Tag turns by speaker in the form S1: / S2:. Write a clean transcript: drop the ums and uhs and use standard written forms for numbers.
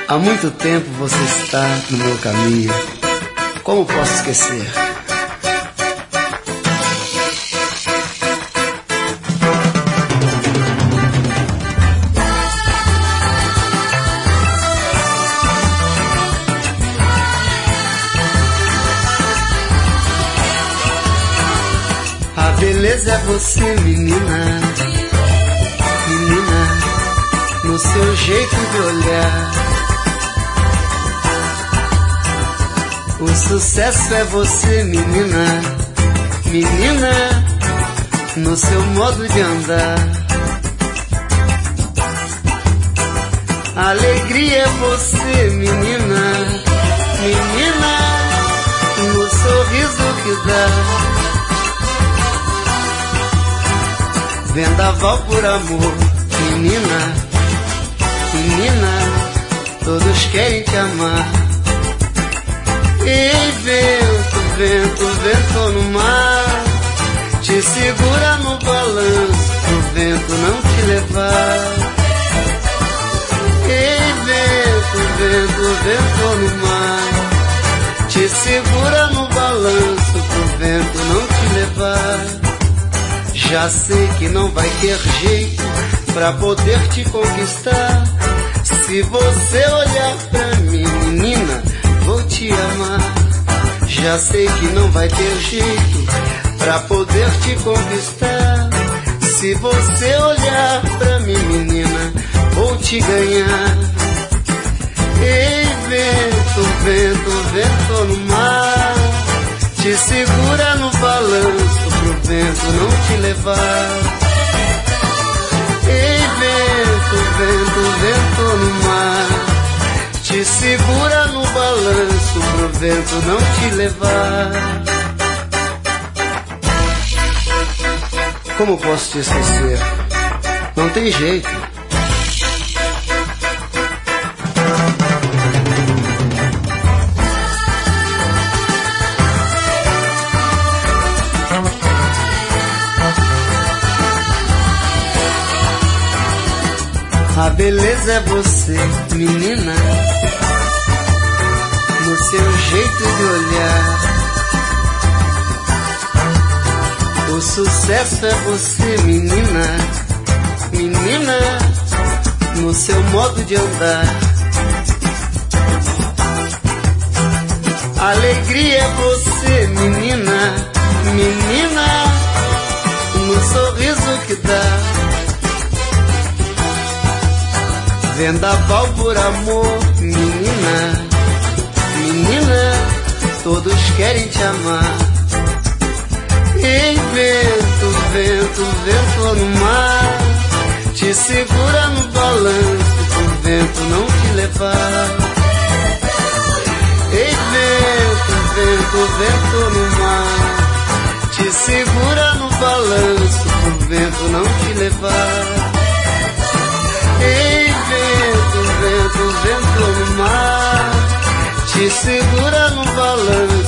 S1: Há muito tempo você está no meu caminho. Como posso esquecer? A beleza é você, menina, menina, no seu jeito de olhar. O sucesso é você, menina, menina, no seu modo de andar. A alegria é você, menina, menina, no sorriso que dá. Vendaval por amor, menina, menina, todos querem te amar. Ei, vento, vento, vento no mar, te segura no balanço, pro vento não te levar. Ei, vento, vento, vento no mar, te segura no balanço, pro vento não te levar. Já sei que não vai ter jeito pra poder te conquistar. Se você olhar pra mim, menina, vou te amar. Já sei que não vai ter jeito pra poder te conquistar. Se você olhar pra mim, menina, vou te ganhar. Ei, vento, vento, vento no mar, te segura no balanço, pro vento não te levar. Ei, vento, vento, vento no mar, te segura no balanço, pro vento não te levar. Como posso te esquecer? Não tem jeito. A beleza é você, menina, no seu jeito de olhar. O sucesso é você, menina, menina, no seu modo de andar. A alegria é você, menina, menina, no sorriso que dá. Vendaval por amor, menina, menina, todos querem te amar. Ei, vento, vento, vento no mar, te segura no balanço, pro vento não te levar. Ei, vento, vento, vento no mar, te segura no balanço, pro vento não te levar. Ei, vento, vento, vento no mar, te segura no balanço,